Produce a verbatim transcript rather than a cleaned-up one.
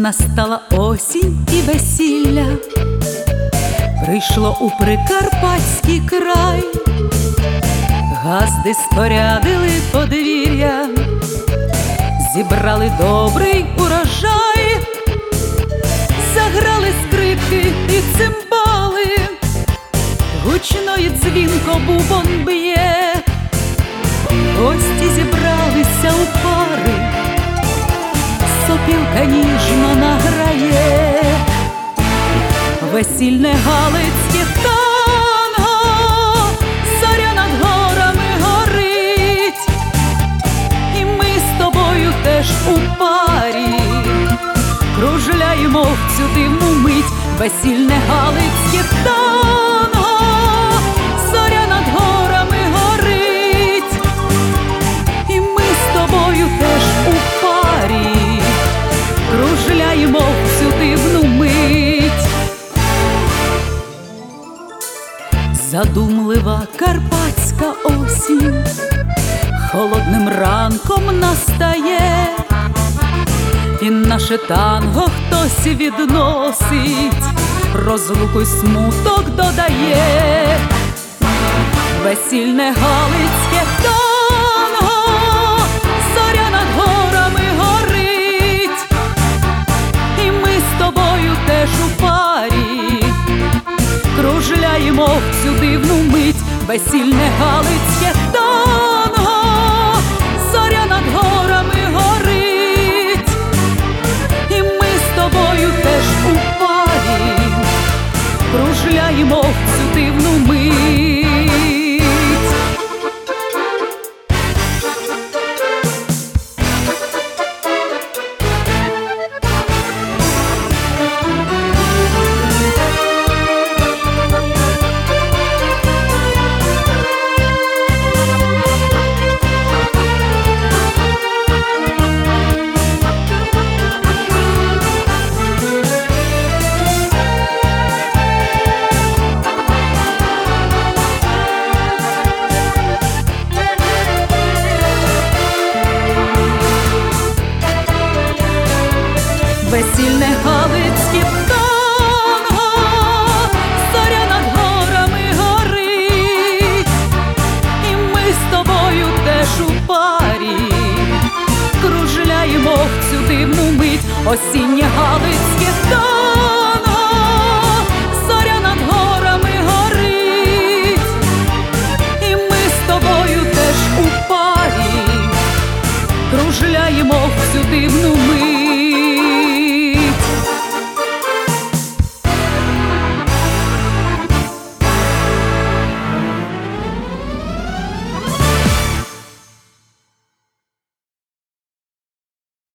Настала осінь і весілля, прийшло у Прикарпатський край, газди спорядили подвір'я, зібрали добрий урожай, заграли скрипки і цимбали, гучно і дзвінко бубон б'є, гості зібралися у пари, сопілка ніжно награє, весільне галицьке танго, зоря над горами горить, і ми з тобою теж у парі кружляємо в цю дивну мить. Весільне галицьке танго, зоря над горами горить, і ми з тобою теж у парі кружляємо в цю дивну мить. Задумлива карпатська осінь холодним ранком настає, і наше танго хтось відносить, розлуку й смуток додає. Весільне галицьке танго, зоря над горами горить, і ми з тобою теж у парі кружляємо в цю дивну мить. Весільне галицьке танго, зоря над горами горить, і ми з тобою теж у парі кружляємо в цю дивну мить. Весільне галицьке танго, зоря над горами горить, і ми з тобою теж у парі кружляємо в цю дивну мить. Осіннє галицьке танго.